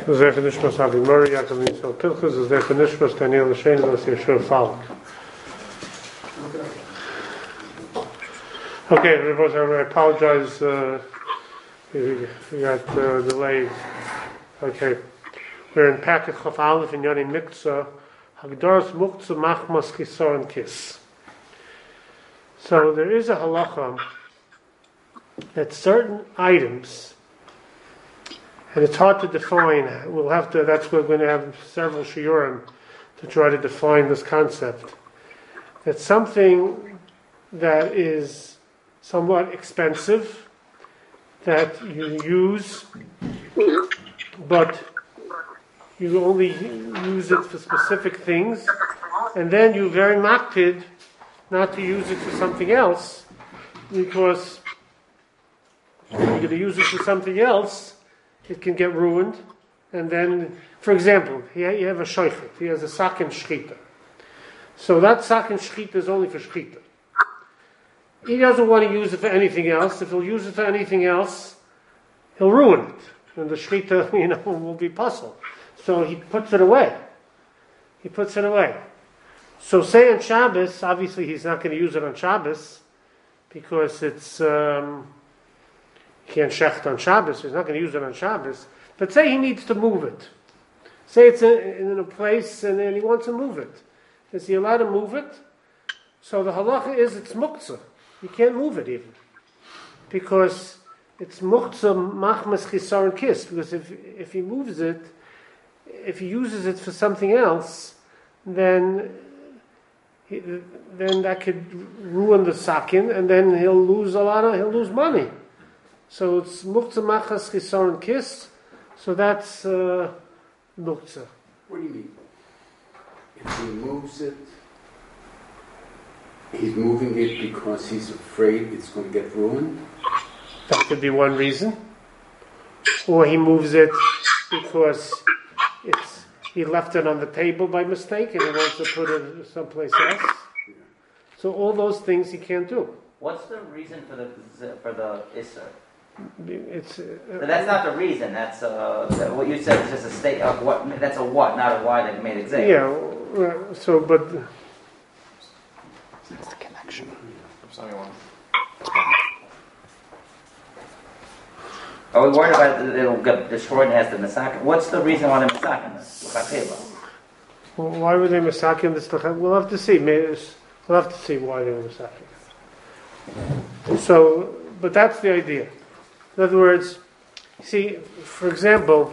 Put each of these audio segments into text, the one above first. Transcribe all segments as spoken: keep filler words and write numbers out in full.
Zecher Nishmas Avi Murray, Yaakov Yisrael Pinchas, Zecher Nishmas Daniel Lashen, Los Yeshua Falk. Okay, I apologize, uh, we, we got uh, delayed. Okay, we're in Paket Chaf Aleph in Yoni Mikza, Hagdaras Muktzah Machmas Chisar and Kiss. So there is a halacha that certain items, and it's hard to define. We'll have to. That's why we're going to have several shiurim to try to define this concept. That something that is somewhat expensive that you use, but you only use it for specific things, and then you're very makpid not to use it for something else, because when you're going to use it for something else, it can get ruined. And then, for example, you have a shochet, he has a sakin shchita. So that sakin shchita is only for shchita. He doesn't want to use it for anything else. If he'll use it for anything else, he'll ruin it. And the shchita, you know, will be puzzled. So he puts it away. He puts it away. So say on Shabbos, obviously he's not going to use it on Shabbos, because it's, um, he can't shecht on Shabbos, so he's not going to use it on Shabbos. But say he needs to move it. Say it's in, in a place and then he wants to move it. Is he allowed to move it? So the halacha is it's muktzah. You can't move it even. Because it's muktzah machmas chisar and kiss. Because if, if he moves it, if he uses it for something else, then he, then that could ruin the sakin, and then he'll lose a lot of, he'll lose money. So it's muktzah machmas chisar and kiss. So that's uh, muktzah. What do you mean? If he moves it, he's moving it because he's afraid it's going to get ruined? That could be one reason. Or he moves it because it's he left it on the table by mistake and he wants to put it someplace else. Yeah. So all those things he can't do. What's the reason for the for the isser? It's uh, but that's not the reason. That's uh, what you said is just a state of what. That's a what, not a why that made exist. Yeah. Uh, so, but it's the connection. Are we worried about it, it'll get destroyed and has the masakin? What's the reason why they're masakin this? Well, why were they masakin this? We'll have to see. We'll have to see why they were masakin. So, but that's the idea. In other words, see, for example,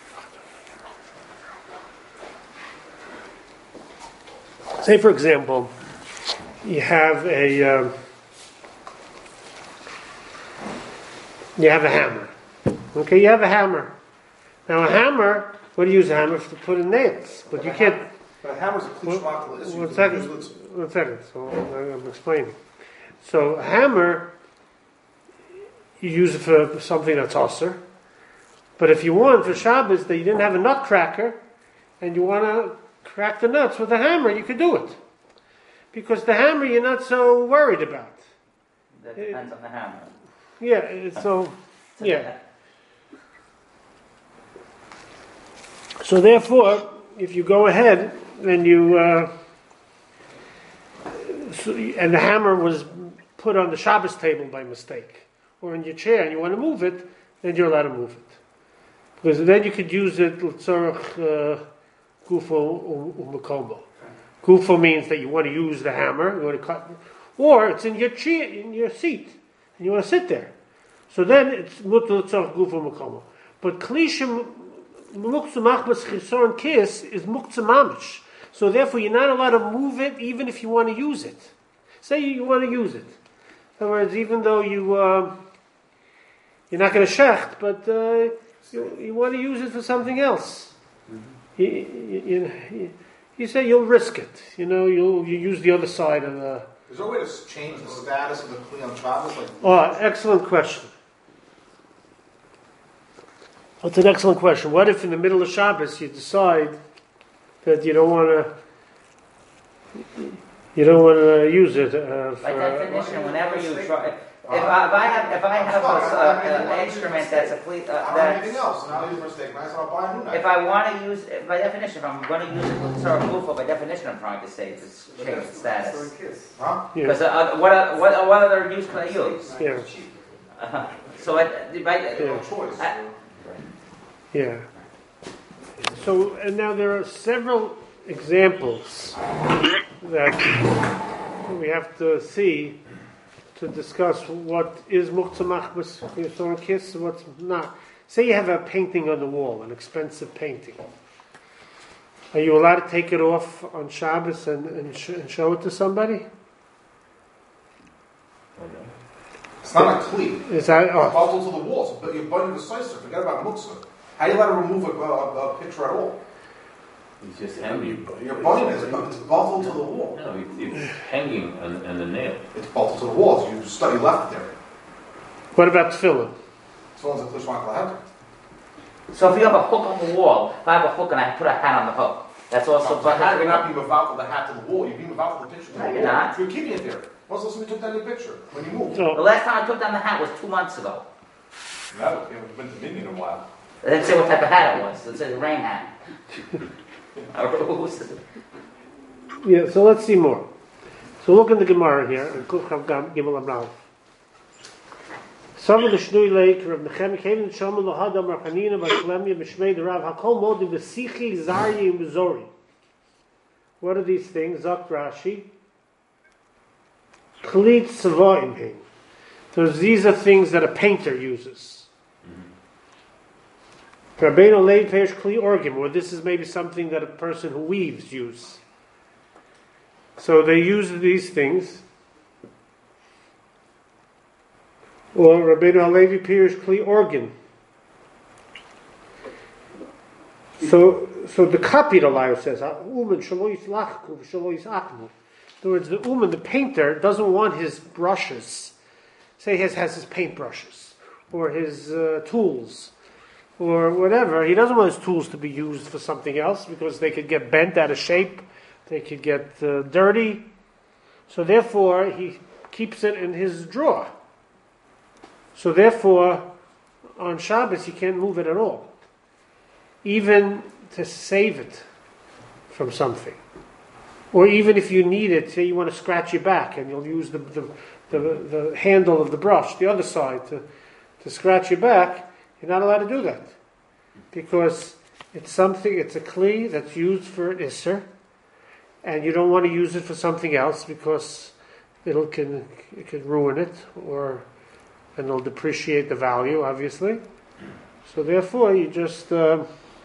say for example, you have a um, you have a hammer. Okay, you have a hammer. Now a hammer, what do you use a hammer for? To put in nails, but, but you can't. Hammer, but a hammer's a klishmakal. One, one second. One second. So I'm explaining. So a hammer, you use it for something that's osser. But if you want for Shabbos that you didn't have a nutcracker, and you want to crack the nuts with a hammer, you could do it. Because the hammer you're not so worried about. That depends it, on the hammer. Yeah, it's so, yeah. So therefore, if you go ahead and you, uh, so, and the hammer was put on the Shabbos table by mistake, or in your chair, and you want to move it, then you're allowed to move it. Because then you could use it, l'tzorach gufo u'makomo. Gufo means that you want to use the hammer, you want to cut, or it's in your chair, in your seat, and you want to sit there. So then it's mutar l'tzorach gufo u'makomo. But klishim muktzah machmas chisar and kiss is muktzah mamish. So therefore you're not allowed to move it even if you want to use it. Say you want to use it. In other words, even though you, uh, you're not going to shecht, but uh, you, you want to use it for something else. Mm-hmm. You, you, you, you say you'll risk it. You know, you'll you use the other side of the... Is there a way to change the status of the kli on Shabbos? Like, oh, excellent question. That's an excellent question. What if in the middle of Shabbos you decide that you don't want to you don't want to use it? Uh, By definition, whenever you try, If I, if I have if I have a, a, an instrument that's a fleet, uh, I don't have that's, anything else, now you're mistaken, I said I'll buy a new knife. if I want to use, by definition, if I'm going to use it with sort of move by definition, I'm trying to say to change the status. Huh? Because Yeah. uh, what, uh, what what other use can I use? Yeah. Uh, so I, by, No choice. I, Yeah. So, and now there are several examples that we have to see to discuss what is muktzah machmas yisor kiss and what's not. Say you have a painting on the wall, an expensive painting. Are you allowed to take it off on Shabbos and, and, sh- and show it to somebody? It's not a kli. Is that It's oh, bolted to the walls, but you're butting the sizer. Forget about muktzah. How do you let her remove a, a, a picture at all? It's just hanging. You're butting it, but it's bolted to the wall. No, it, it's hanging on, on the nail. It's bolted to the walls. You study left it there. what about tefillin? So it's a klishmak lahat. so if you have a hook on the wall, if I have a hook and I put a hat on the hook, that's also. But how you're not being mavakal the hat to the wall. You're being mavakal the picture to No, the you're wall. not. You're keeping it there. When's the last time you took down your picture? When you moved? The No. last time I took down the hat was two months ago. No, you haven't been to Mindy in a while. I didn't say what type of hat it was. It said a rain hat. Yeah, so let's see more. So look in the Gemara here, in Kuf Chav Gam- Gimel Amrav. Some of the Shnui Lake, Rav Nechem came in Shomel Lohadam Rav Hanina Bashlemia Mishmei the Rav Hakol Modim B'Sichi Zaryi Mizori. What are these things? Zok Rashi. Klit Savoim Hein. So these are things that a painter uses. Rabbeinu Lev Perish Kli Orgim, or this is maybe something that a person who weaves use. So they use these things. Or Rabbeinu Halevi Perish Kli Organ. So, so the copy the Lyle says, Uman Shalois Lachku Shalois Achmu. In other words, the Uman, the painter, doesn't want his brushes. Say he has, has his paint brushes or his uh, tools or whatever. He doesn't want his tools to be used for something else because they could get bent out of shape, they could get uh, dirty. So therefore, he keeps it in his drawer. So therefore, on Shabbos, you can't move it at all. Even to save it from something. Or even if you need it, say you want to scratch your back and you'll use the, the, the, the handle of the brush, the other side, to, to scratch your back, you're not allowed to do that. Because it's something, it's a kli that's used for an isser, and you don't want to use it for something else because it'll can it can ruin it, or and it'll depreciate the value, obviously. So therefore, you just uh,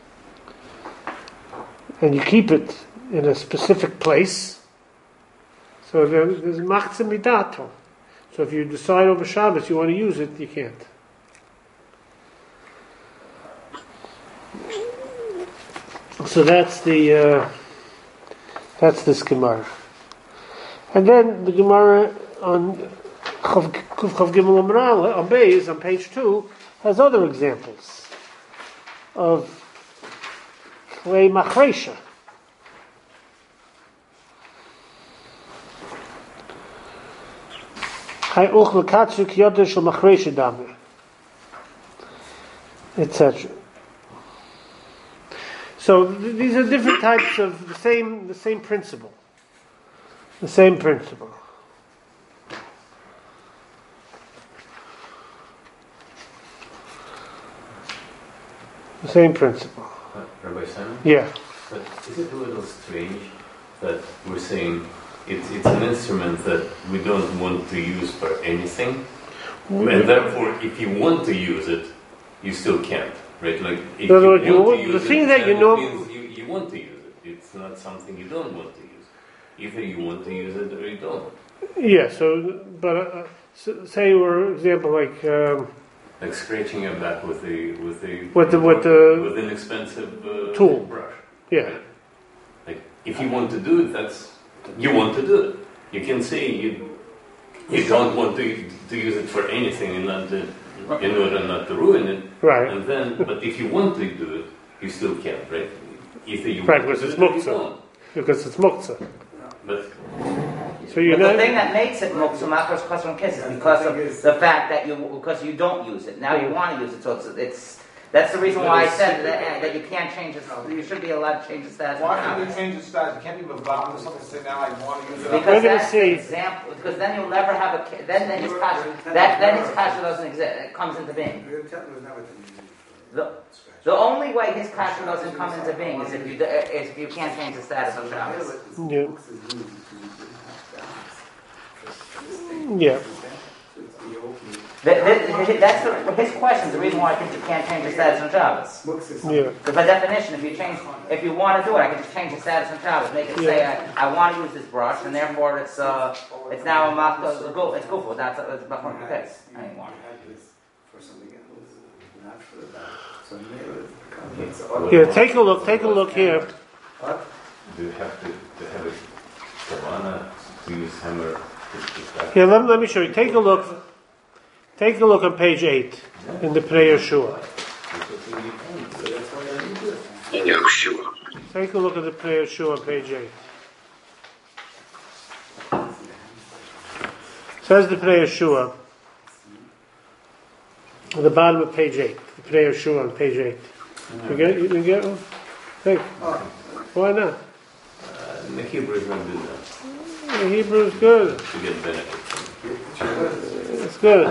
and you keep it in a specific place. So there, there's machzeh midato. So if you decide over Shabbos you want to use it, you can't. So that's the uh, that's this Gemara, and then the Gemara on Chav Chav Gimel Amral on Beis on page two has other examples of clay machresha. et cetera. So th- these are different types of the same the same principle. The same principle. The same principle. Uh, Rabbi Simon? Yeah. But is it a little strange that we're saying it's, it's an instrument that we don't want to use for anything, and therefore if you want to use it, you still can't, right? Like if In other words, you you want want- to the use thing it, that then you it know- means you, you want to use it. It's not something you don't want to use. Either you want to use it or you don't. Yeah. So, but uh, so, say, for example, like um, Like scratching your back with a with a With the- with the- with an expensive uh, tool. brush. yeah, Like if you want to do it, that's you want to do it. You can say you you don't want to to use it for anything and not to, in order not to ruin it. right. And then, but if you want to do it, you still can't, right? Either you Right, want because to it's do it or you muktzah. don't. Because it's muktzah. But So you're But not. the thing that makes it muktzah machmas kasron kiss is because of the fact that you because you don't use it. Now you want to use it, so it's it's that's the reason why I said that, that you can't change it. You should be allowed to change the status. Why can't you change the status? You can't be involved in something and say, now I want to use it. Because We're gonna that's see. an example. Because then you'll never have a ki- then then his kasha that then his kasha doesn't exist. It comes into being. The, the only way his kasha doesn't come into being is if you is if you can't change the status of Shabbos. Yeah. Yeah. That, that, that's the, his question is the reason why I think you can't change the status on Shabbos. Yeah. Because by definition, if you change, if you want to do it, I can just change the status on Shabbos. Make it say I, I want to use this brush, and therefore it's uh it's now a mach it's go it's go for that's it's not the case anymore. Yeah. Take a look. Take a look here. Do you have to, to have a kavana to use hammer? Here, let, let me show you. Take a look. Take a look on page eight in the Pnei Yeshua. Take a look at the Pnei Yeshua on page eight. Says the Pnei Yeshua at the bottom of page eight. The Pnei Yeshua on page eight. You get you can get one? Take. Why not? Uh, the Hebrew is not good enough The Hebrew is good. to get benefit from It's good.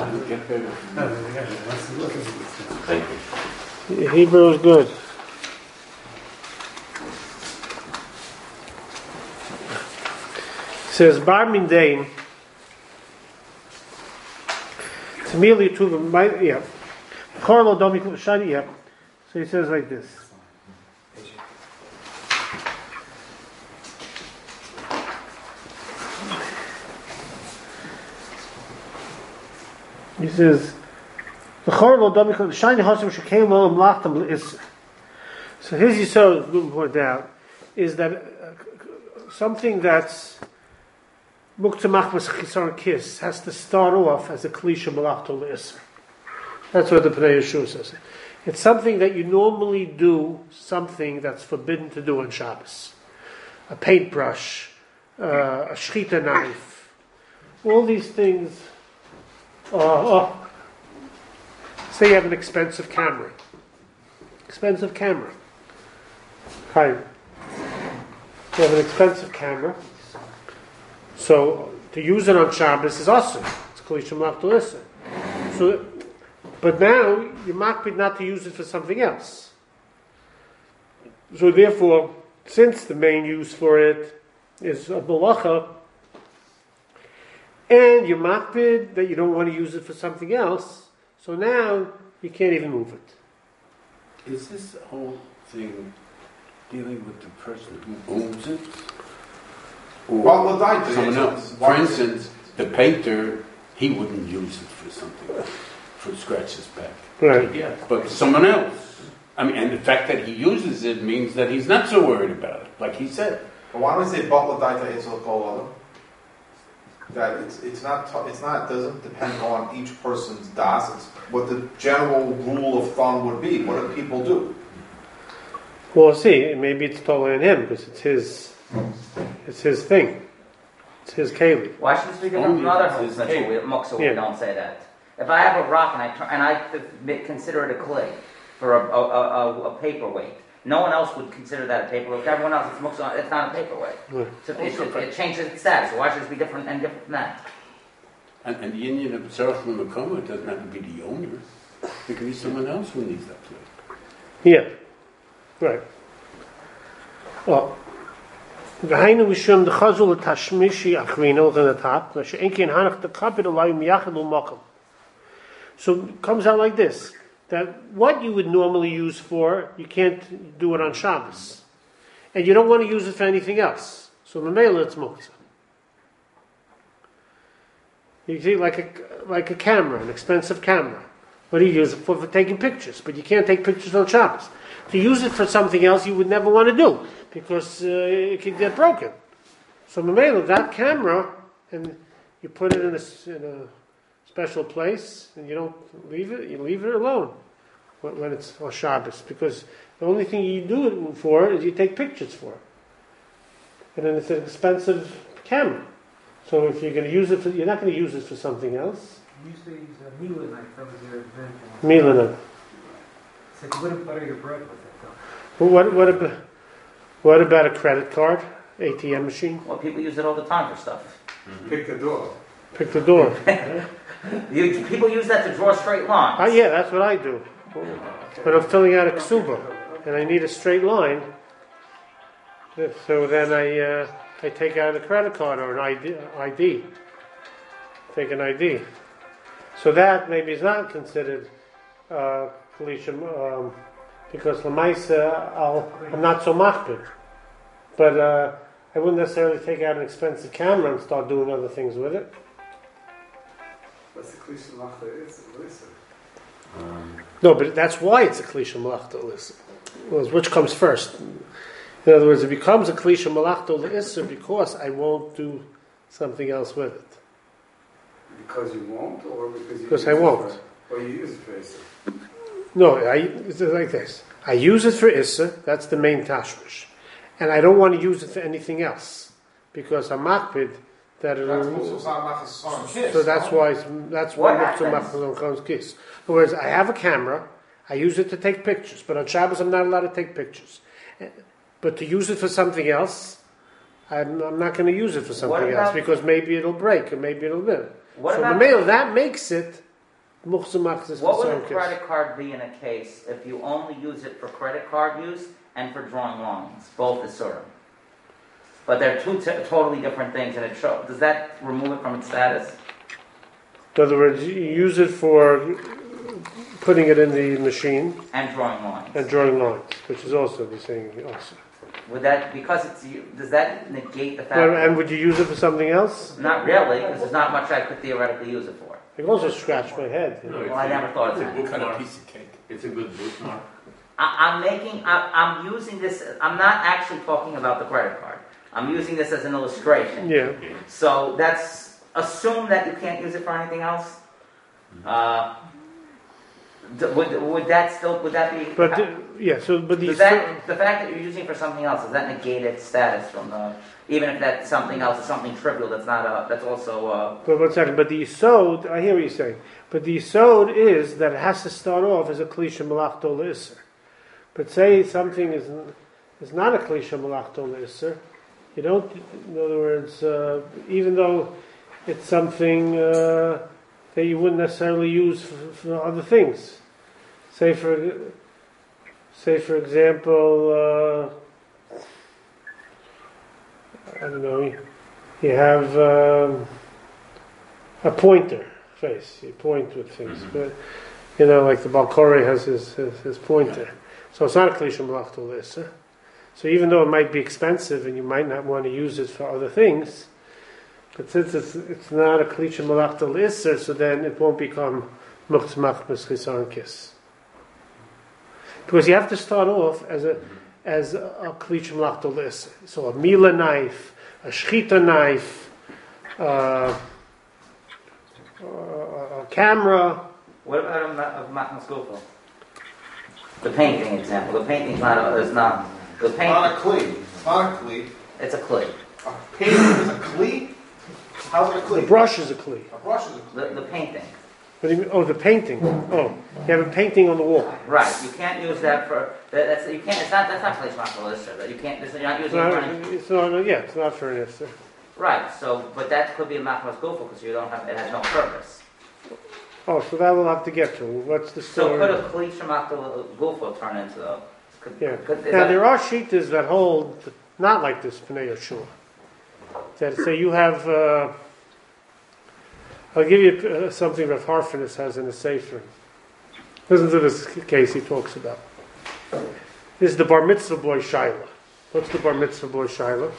Thank you. The Hebrew is good. It says Bar Mindain. It's immediately to the yeah. Korlo Domi Shani yeah. So he says like this. He says, "The Korlo Domi Shani Hashem Shekeim Olam Lachtam is." So his yisod, no more doubt, is that uh, something that's Muktzah Machmas Chisar Kiss has to start off as a Klisha Malachto L'Isr. That's what the Pnei Yeshua says. It's something that you normally do, something that's forbidden to do on Shabbos. A paintbrush, uh, a shchita knife, all these things. Uh, oh, say you have an expensive camera. Expensive camera. Hi. You have an expensive camera. So to use it on Shabbos is awesome. It's Kalisha Malach to listen. So, but now you makpid not to use it for something else. So therefore, since the main use for it is a malacha, and you makpid that you don't want to use it for something else, so now you can't even move it. Is this whole thing dealing with the person who owns it? Or Well, the die- someone else? For instance, the painter, he wouldn't use it for something, for scratch his back. Right. Yeah. But someone else, I mean, and the fact that he uses it means that he's not so worried about it, like he said. But why don't we say Batla Daita Isel Kol Adam? That it's it's not t- it's not doesn't depend on each person's das. It's what the general rule of thumb would be. What do people do? Well, see, maybe it's totally on him because it's his, it's his thing, it's his keli. Why should this be different from other halachas where we, muktzah where Yeah. we don't say that? If I have a rock and I turn, and I th- consider it a clay for a, a, a, a paperweight, no one else would consider that a paperweight. Everyone else, it's muktzah, it's not a paperweight. Right. So it, it, it changes its status. So why should it be different and different from that? And, and the Indian of Tzarech L'Makoma, it doesn't have to be the owner. It could be someone else who needs that place. Yeah, right. Well, V'hainu mishum d'chazul l'tashmishi achrino on the top. She'enkin hanach d'kapid alayim yachad l'makom. So it comes out like this: that what you would normally use for, you can't do it on Shabbos, and you don't want to use it for anything else. So the mele it's muktzah. You see, like a like a camera, an expensive camera. What do you use it for? For taking pictures, but you can't take pictures on Shabbos. To use it for something else, you would never want to do because uh, it could get broken. So Mamela, that camera, and you put it in a, in a special place, and you don't leave it. You leave it alone when, when it's on Shabbos, because the only thing you do it for is you take pictures for it, and then it's an expensive camera. So if you're going to use it for, you're not going to use it for something else. You used to use a Miele knife, that was your invention. Miele knife. So you wouldn't butter your bread with it, though. Well, what, what, about, what about a credit card, A T M machine? Well, people use it all the time for stuff. Pick the door. Pick the door. You, people use that to draw straight lines. Ah, yeah, that's what I do. When I'm filling out a ksuba and I need a straight line, so then I uh, I take out a credit card or an I D, I D. Take an I D. So that maybe is not considered uh, Kalishim, um, because Lamaisa, I'll, I'm not so machbid. But uh, I wouldn't necessarily take out an expensive camera and start doing other things with it. What's the Klisha Machta is? What is it? Um, No, but that's why it's a Klisha Malachta L'Isser. Well, which comes first? In other words, it becomes a Klisha Malachta L'Isser because I won't do something else with it. Because you won't, or because you Because use I it won't. For, or you use it for Issa? No, I, it's like this. I use it for Issa, that's the main tashmish. And I don't want to use it for anything else. Because I'm makpid that That's it'll... also Machas on kiss. So that's no? why it's, that's What why happens? Muktzah Machmas kiss. In other words, I have a camera, I use it to take pictures, but on Shabbos I'm not allowed to take pictures. But to use it for something else, I'm, I'm not going to use it for something What about- else because maybe it'll break or maybe it'll be. What so about- the mail that makes it Muktzah Machmas What would a kiss. credit card be in a case if you only use it for credit card use and for drawing lines? Both is sort of. But they're two t- totally different things, and it shows. Does that remove it from its status? In other words, you use it for putting it in the machine And drawing lines. and drawing lines, which is also the same also. Would that, because it's, you- does that negate the fact? But, and would you use it for something else? Not really, because there's not much I could theoretically use it for. I can also scratch my head. You know. no, it's Well, I a- never thought of it's a that. What kind of bookmark. piece of cake? It's a good bookmark. I, I'm making, I, I'm using this, I'm not actually talking about the credit card. I'm using this as an illustration. Yeah. So that's, assume that you can't use it for anything else. Uh, d- would, would that still, would that be? But uh, yeah, so but Does these that, the fact that you're using it for something else, does that negate its status from the, even if that something else is something trivial that's not a, that's also uh but one second. But the yisod, I hear what you're saying. But the yisod is that it has to start off as a klisha malachto leisser. But say something is is not a klisha malachto leisser, you don't. In other words, uh, even though it's something uh, that you wouldn't necessarily use for, for other things. Say for say for example. Uh, I don't know, you have um, a pointer face, you point with things, Mhm. but you know, like the Balkori has his, his, his pointer. So it's not a Klisha Malachto Lisser. So even though it might be expensive and you might not want to use it for other things, but since it's, it's not a Klisha Malachto Lisser, so then it won't become Muktzah Machmas Chisaron Kiss. Because you have to start off as a as a Klisha Malachto Lisser. So a Miele knife, a Shchita knife, uh, a, a camera. what about a, ma- a Machmas Gufo? The painting example. The painting's not a, is not the It's not a paint. cleat. It's not a cleat. It's a clay. A painting is a cleat? How's it a The cleat? brush is a Kli. A brush is a cleat. The, the painting. What do you mean? Oh, the painting. Oh, you have a painting on the wall. Right. You can't use that for. That, that's you can't. It's not. That's not place Machmas. That you can't. You're not It's using it not, for any, it's not, yeah, it's not for an Isser. right. So, but that could be a Machmas Gufo because you don't have. It has no purpose. Oh, so that we'll have to get to. What's the So story? could a Kalisha Machmas Gufo turn into a? Could, Yeah. Could, is Now that- there are shitas that hold not like this Pnei Yeshua. That say you have. Uh, I'll give you uh, something that Harfinis has in a sefer. Listen to this case he talks about. This is the bar mitzvah boy Shaila. What's the bar mitzvah boy Shaila?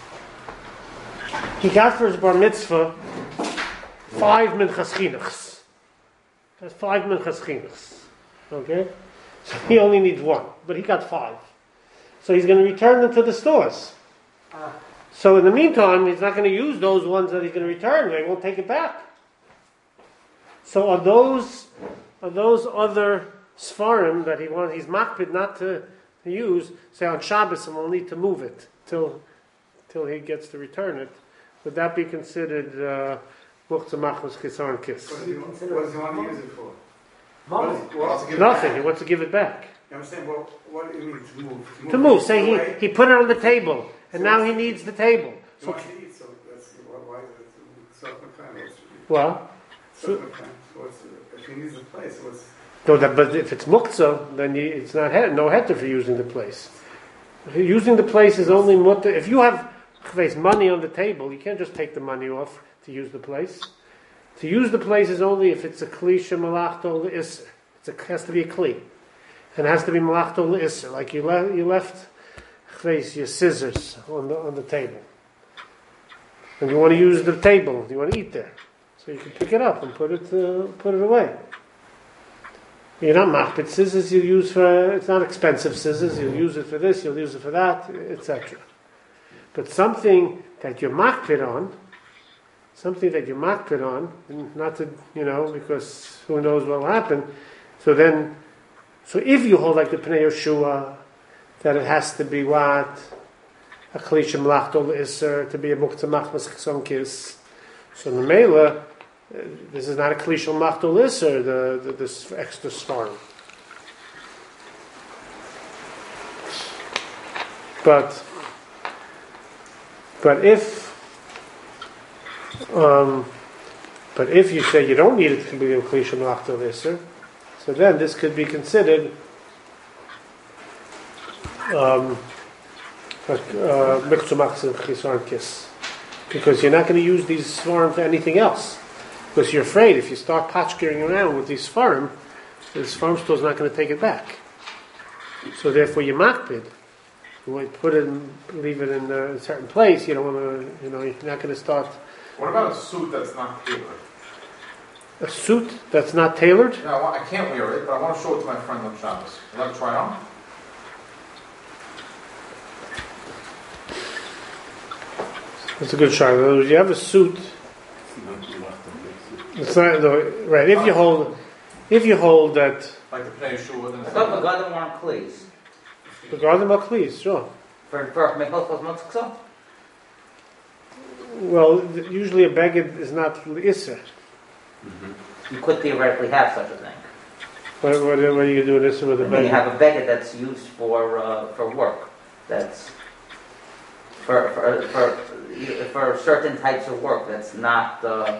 He got for his bar mitzvah five minchas chinuchs. That's five minchas chinuchs. Okay? So he only needs one, but he got five. So he's going to return them to the stores. So in the meantime, he's not going to use those ones that he's going to return. They won't take it back. So are those are those other sfarim that he wants, he's makpid not to, to use, say on Shabbos, and we'll need to move it till till he gets to return it. would that be considered uh, muktzah machmas chisaron kiss? What does he want- what does he want to use it for? Mom, What is- what- Give it Nothing. back. He wants to give it back. I'm saying, well, what do you mean to move? To move. Say away? he, he put it on the table, and now he needs the table. He So, wants to eat, so that's why, why is it self-McCann? well, Self-McCann. So what's, if he needs a place, what's, no, that, but if it's muktzah, then you, it's not he, no heter for using the place. Using the place is only mutter. If you have chves, money on the table, you can't just take the money off to use the place. To use the place is only if it's a kli shemalachto le'isr. It has to be a kli. And it has to be malachto le'isr. Like you, le- you left chves, your scissors on the, on the table. And you want to use the table, you want to eat there. So you can pick it up and put it, uh, put it away. You're not machbit scissors. You use for it's not expensive scissors. You'll use it for this. You'll use it for that, et cetera. But something that you're machbit on, something that you're machbit on, not to you know because who knows what will happen. So then, so if you hold like the Pnei Yoshua, that it has to be what a klisha malachto le'isr to be a muktzah machmas chesam kis. So the mela. Uh, this is not a klishal machtolis or the, the this extra svarm. But but if um, but if you say you don't need it to be a klishal machtolis, so then this could be considered um, miktzah machzor chisarn kiss, because you're not going to use these svarm for anything else. Because you're afraid if you start patchkering around with these farm, this farm store is not going to take it back. So therefore, you makbid. You want to put it, in, leave it in a certain place. You don't want to, you know, you're not going to start. What about a suit that's not tailored? A suit that's not tailored. No, I, want, I can't wear it, but I want to show it to my friend on Shabbos. Let him try on. That's a good shot. In other words, you have a suit. It's not no, right. If you hold, if you hold that Like the Pnei Yeshua, then I it's thought the God want please. the garden of please, sure. For for Mechilchos Mutzkso? Well, th- usually a beged is not isser. You could theoretically have such a thing. What, what, what are you doing this with a I mean, you beged? have a beged that's used for uh, for work. That's for for for for certain types of work. That's not. Uh,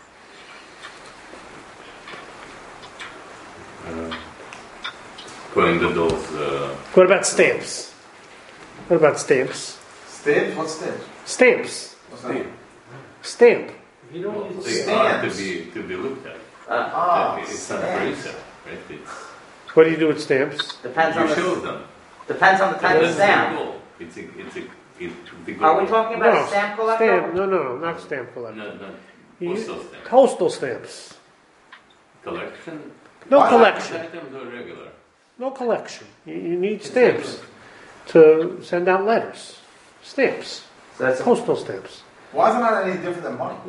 Uh, Kohen Gadol's uh, What about stamps? What about stamps? stamps. What's stamps? Stamps. What's that? Stamp. if you don't use they are to be to be looked at. uh, Ah, it's not for stamps. resale, right? It's, What do you do with stamps? depends on you show the them. depends on the type of That's the stamp. goal. It's a it's a it, the goal. Are we talking about No, a stamp collector? Stamp. No, no, no, not stamp collector. No, no. You- Postal stamp. Postal stamps. Collection. No Why not? collection. Items or regular. No collection. You, you need stamps to send out letters. Stamps. So that's a, Postal stamps. Why is it not any different than money?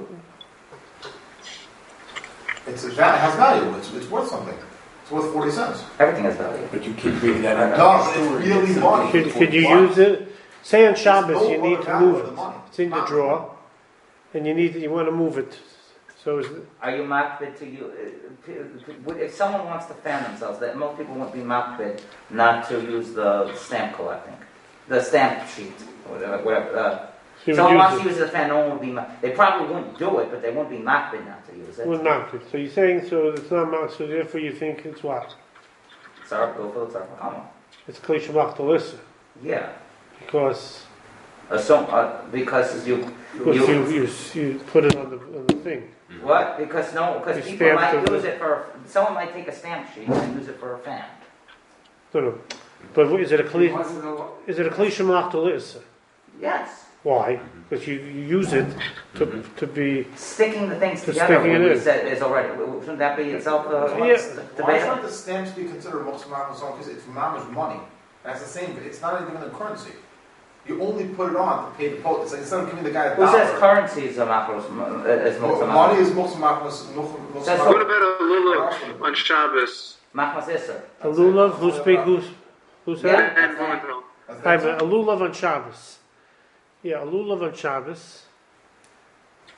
It's a, it has value. It's, it's worth something. It's worth forty cents. everything has value. But you keep bringing that up. No, it's really money. Could, could you Why? use it? Say on It's Shabbos no you need other to value move of the it. money. It's in the Not- drawer, and you need you want to move it. So is it, Are you makbid to you? uh, would- If someone wants to fan themselves, that most people won't be makbid not to use the stamp collecting, the stamp sheet, whatever. whatever uh, you would someone wants use to use the fan, no one would be. ma- They probably wouldn't do it, but they won't be makbid not to use it? it. Well, not it. So you're saying so it's not ma- so therefore you think it's what? Sorry, go for the sorry. Come on. It's kli shemach tolissa Yeah. because Assume, uh, because you, because you, you, you you put it on the on the thing. what? Because no, because You people might stamped it. use it for. Someone might take a stamp sheet and use it for a fan. No, no. But what- is it a he kli? wants to know what, Is it a kli shemach tolissa? Yes. Why? Because you, you use it to to be. Sticking the things Just together sticking it would be in. said- is already. Shouldn't that be itself uh, Yeah. Why debatable? should the stamps be considered most Because it's mama's money. That's the same. It's not even a currency. You only put it on to pay the post. It's like instead of giving the guy a Who says dollar. currency is a macros? uh, Is Mo- muktzah Money machmas? is most machmas. That's What about a lulav on Shabbos Machmas iser. A lulav, who speak, who's, who said it? Yeah. and Blumenthal? Hi, but a lulav on Shabbos. Yeah, a lulav on Shabbos.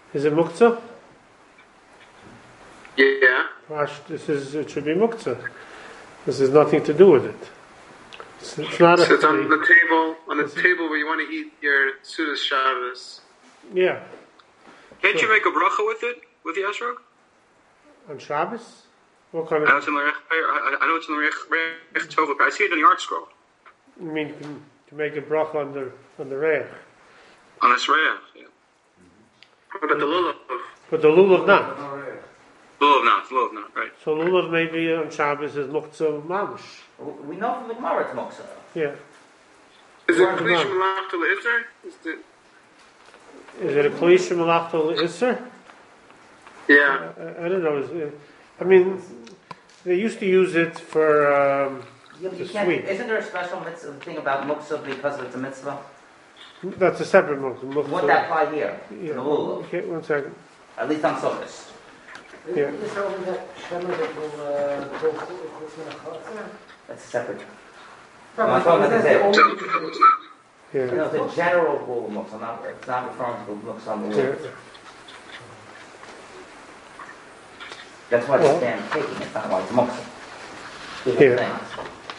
Is it muktzah? Yeah. Rash, this is, it should be muktzah. This has nothing to do with it. It's, it's not So a it's on kli. the table, on the Is it- table where you want to eat your Sudas Shabbos. Yeah. Can't Sure. you make a bracha with it, with the esrog? On Shabbos? What kind I know of, it's in the Rech, I I know it's in the Rech, Rech Tova, but I see it in the art scroll. you mean to, to make a bracha on the, on the reich? On this Reach, yeah. What about the lulav? But the lulav not. Lulav not, lulav not, right. So lulav maybe on Shabbos is muktzah mamish. We know from the Gemara it's muktzah. Yeah. Is it Why Kli not? Shemalach to L'Isr? Is it? Is it a kli shemalachta isser? Yeah. I, I don't know. Is it, I mean, they used to use it for um, Yeah, but you the can't, sweet. isn't there a special mitzvah thing about muktzah because it's a mitzvah? That's a separate muktzah. Wouldn't muktzah. that apply here? Yeah. The lulav. Okay, one second. At least on Sukkot. Yeah. That's a separate. I'm talking about the day. Yeah. You know, the general rule of muktzah, not, it's not referring to muktzah on the Yeah. lulav. That's why Well- it's stand taking, it's not why it's muktzah. Two Yeah. different things.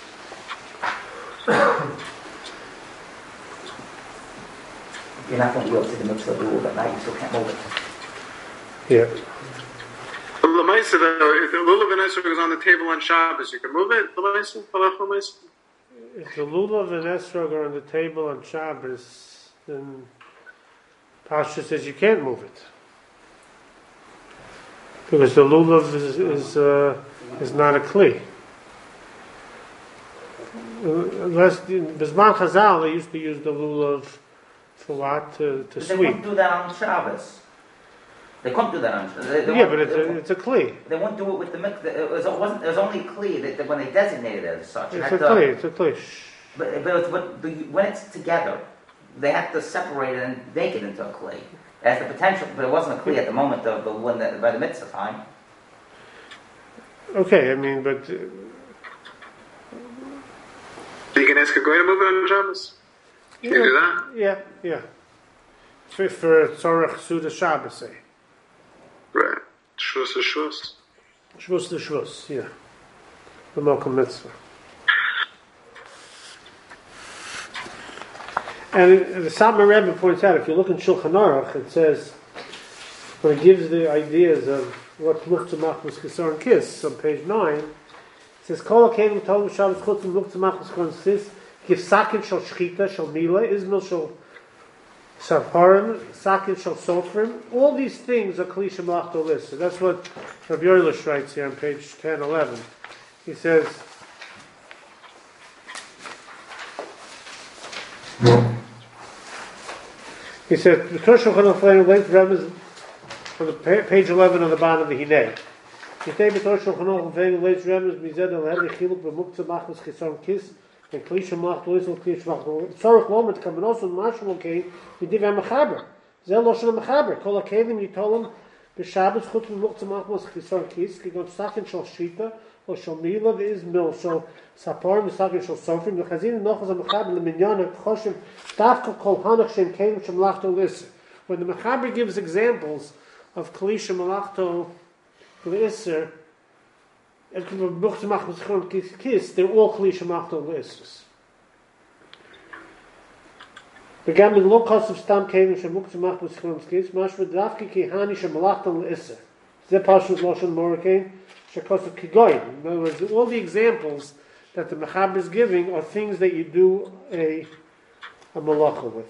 You're not going to be able to see the mitzvah of the lulav at night, you still can't move it. Yeah. The Lamaisa, though, if the lulav and esrog is on the table on Shabbos, you can move it, the Lamaisa, Halach Lamaisa? If the lulav and esrog are on the table on Shabbos, then Pasha says you can't move it. Because the lulav is is, uh, is not a kli. Uh, Unless, Bisman Chazal, they used to use the lulav for what? To, to But they sweep. wouldn't do that on Shabbos. They couldn't do that on Shabbos. They, they Yeah, won't- but it's they, a, it's a kli. they won't do it with the mitzvah. It was, it wasn't, it was only kli that, that when they designated it as such. It It's had a to- kli, it's a kli. Shh. But, but, it's, but the, when it's together, they have to separate it and make it into a kli. It has the potential, but it wasn't a kli at the moment of the when the, by the mitzvah time. Okay, I mean, but uh, So you can ask a guy to move it on Shabbos? Can you do that? yeah, yeah. For, for Tzorach Suda Shabbos, say. Right. Shus is shus. Shvus the Shvus, yeah. The Malcolm Mitzvah. And the Satmar Rebbe points out, if you look in Shulchan Aruch, it says, when it gives the ideas of what Muktzah Machmas Kisar Kiss, on page nine, it says, Kol HaKevim Tov Shabbos Chutz Muktzah Machmas Kisar Kiss, Give Sakin Shal Shchita, Shal Mila, Izmil Shal Safarim, Sakin Shal Sofrim. All these things are Kli Shemalachto list. So that's what Rabbi Yoelish writes here on page ten eleven. He says, He said, the Torah Shulchan Aruch length Rebbe's on the pa- page eleven on the bottom of the Hinei. He said, the Torah Shulchan Aruch length Rebbe's mized al heri chiluk b'muktzah machmas chisaron kis and kli shemach loisel kli shemach tzorach moment kamen also mashal okay v'div ha'mechaber zeh loshon ha'mechaber kol ha'kevim yitolem b'shabbos chutz b'muktzah machmas chisaron kis kigon sakin shal shita or shal mila v'iz mil shal saparim v'sakin shal sofrim v'chazin nochaz ha'mechaber l'minyan ha'choshem Dafka kol hanach shem kelim shem lachto l'isser. When the Mechaber gives examples of kli shem lachto l'isser, they're all kli shem lachto l'issers. וגם אם לא כוסף סתם kelim shem muktzah machmas chron kis, משמע דווקא כי hani shem lachto l'isser. זה פשוט לושן מורikein shekosef kigoyin. In other words, all the examples that the Mechaber is giving are things that you do a a malacha with.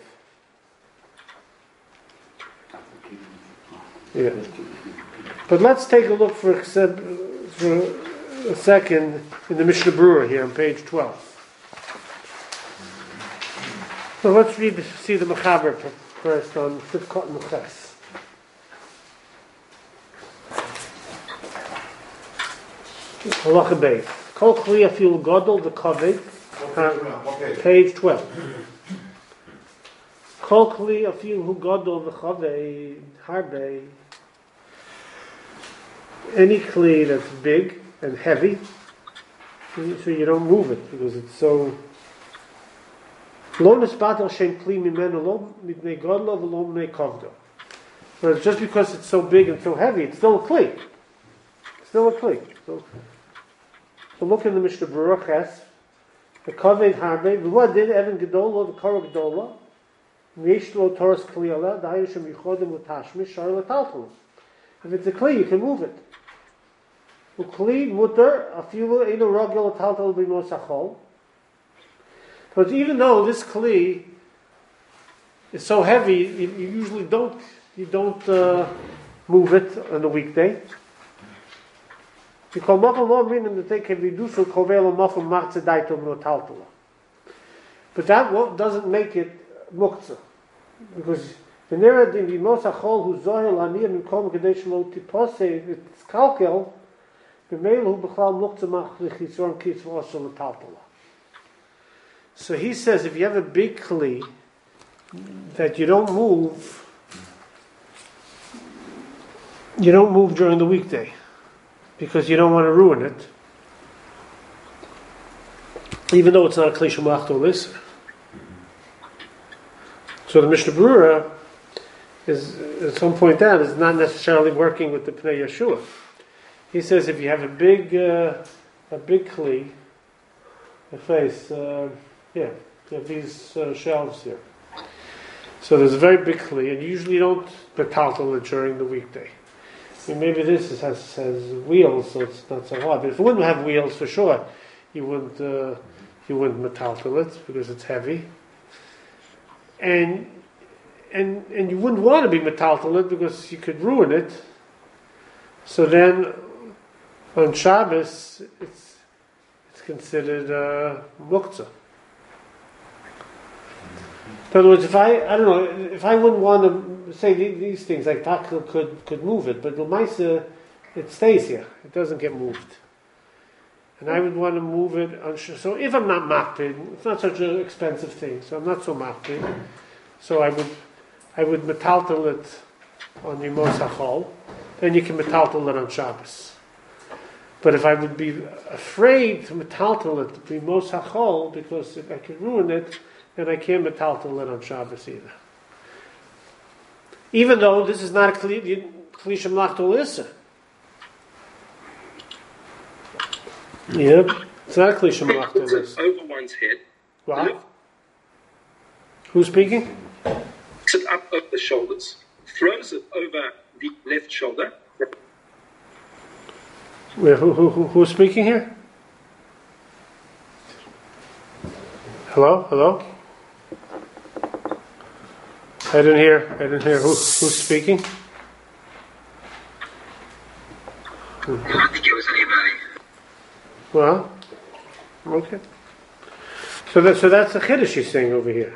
Yeah. But let's take a look for, for a second in the Mishnah Berurah here on page twelve. So let's read, see the Mechaber first on Sivkot Nuches. Halacha Beis. Kol Kli Afil Gadol the Kaved. Page twelve. Kol Kli Afil Hu Gadol the Kaved Harbe. Any Kli that's big and heavy, so you don't move it because it's so. Lo nispat al shem kli mimenu lo mitnei gadlo v'lo mitnei kavdo. But just because it's so big and so heavy, it's still a kli. It's still a kli. So, so look in the Mishnah Berurah Ches. The Kaved Harbe, what did Evan Gedola, the Korah Gedola, Yesh Lo Toras Kliyala, the Hayashim Yichodim L'Tashmish, Shar L'Taltal. If it's a kli, you can move it. Ukli mutter afilu einu ragil L'Taltal b'mosachol. But even though this kli is so heavy, you, you usually don't you don't uh, move it on a weekday. But that doesn't make it muktzah, because the nera din v'mosachol hu zohel aniyah minkom kadesh lo tipose it's kalkel b'meil hu b'chlal muktzah mach l'chitzor kitz v'osel l'taltala. So he says, if you have a big kli that you don't move, you don't move during the weekday because you don't want to ruin it, even though it's not a kli shemach l'isser. So the Mishnah Berurah is, at some point down, is not necessarily working with the Pnei Yeshua. He says if you have a big, uh, a big kli, a face. Uh, Yeah, you have these uh, shelves here. So there's a very big kli, and you usually don't betaltal it during the weekday. I mean, maybe this is, has, has wheels, so it's not so hard. But if it wouldn't have wheels, for sure, you wouldn't uh, you wouldn't betaltal it because it's heavy. And and and you wouldn't want to be metaltal it because you could ruin it. So then on Shabbos, it's it's considered uh, muktzah. In other words, if I, I don't know, if I wouldn't want to say these things, like Takel could could move it, but L'maisa, it stays here. It doesn't get moved. And I would want to move it on, so if I'm not makpid, it's not such an expensive thing, so I'm not so makpid, so I would I would metaltal it on Yemos HaChol, then you can metaltal it on Shabbos. But if I would be afraid to metaltal it to Yemos HaChol, because if I could ruin it, then I can't metaltal it on Shabbos either. Even though this is not a Kli Shemach L'Isser. Yeah, it's not a Kli Shemach L'Isser. Over one's head. What? Who's speaking? Picks it up over the shoulders, throws it over the left shoulder. Wait, who, who, who, who's speaking here? Hello? Hello? I didn't hear. I didn't hear. Who, who's speaking? I don't think it was anybody. Well, okay. So that so that's the chiddush he's saying over here.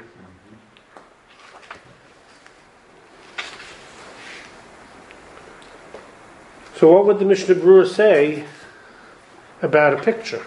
So what would the Mishnah Berurah say about a picture?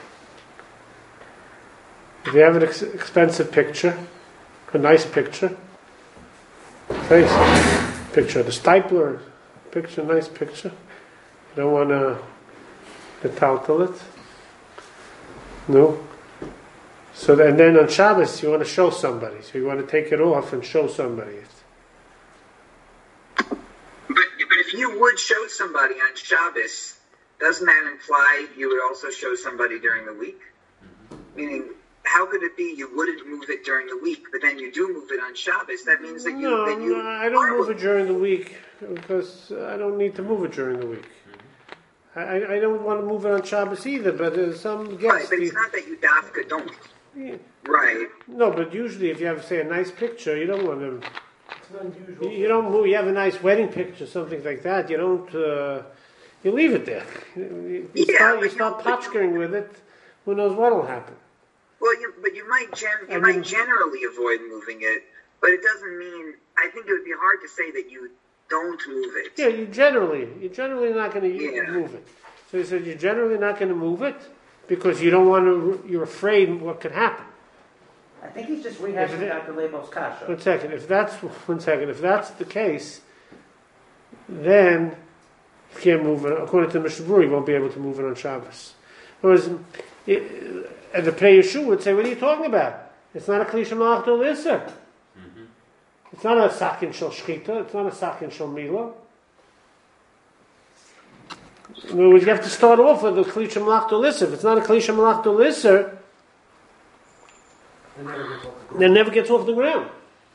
If you have an ex- expensive picture, a nice picture, face picture, the stipler picture, nice picture. You don't want to metaltal it. No. So and then on Shabbos you want to show somebody, so you want to take it off and show somebody it. But but if you would show somebody on Shabbos, doesn't that imply you would also show somebody during the week? Meaning, how could it be you wouldn't move it during the week, but then you do move it on Shabbos? That means that you... No, that you no I don't move it during the week because I don't need to move it during the week. I, I don't want to move it on Shabbos either, but there's some guests... Right, but it's not that you dafka don't. Yeah. Right. No, but usually if you have, say, a nice picture, you don't want to... You, you don't move, you have a nice wedding picture, something like that, you don't... Uh, you leave it there. You, you yeah, start, you start potchkering with it, who knows what will happen. Well, you, but you might gen- you I might mean, generally avoid moving it, but it doesn't mean. I think it would be hard to say that you don't move it. Yeah, you generally you're generally not going to yeah. move it. So he said you're generally not going to move it because you don't want to. You're afraid what could happen. I think he's just rehashing it, Doctor Label's kasha. One second. If that's one second. If that's the case, then you can't move it. According to Mishnah Berurah, you won't be able to move it on Shabbos. Whereas, it, and the Pnei Yeshua would say, "What are you talking about? It's not a Kli Shemach L'Isser. It's not a sakin shel shchita. It's not a sakin shel mila. In other words, you have to start off with a kli shemalach lisser. If it's not a kli shemalach lisser, then it never gets off the ground.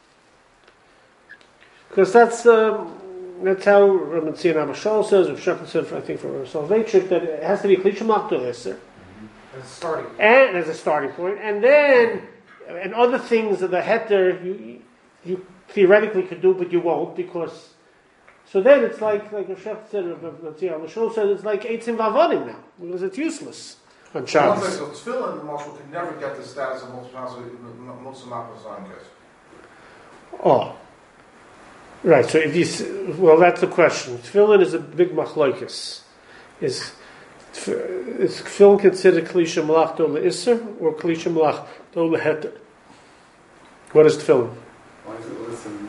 Because that's um, that's how Rabbi Tzion Abashal says, or Shepard said, I think for Soloveitchik, that it has to be a kli shemalach lisser. As a starting point. And as a starting point, and then and other things that the heter you you theoretically could do, but you won't because. So then it's like like a chef said, the show said it's like eitzim vavodim now because it's useless on Shabbos. One thing, so tefillin, the marshal can never get the status of Mutzamach Zayin. Oh, right. So if you s- well, that's the question. Tefillin is a big machlokes. Is is tefillin considered kli shemalach do leisser or kli shemalach do leheter? What is tefillin? Why is it listen?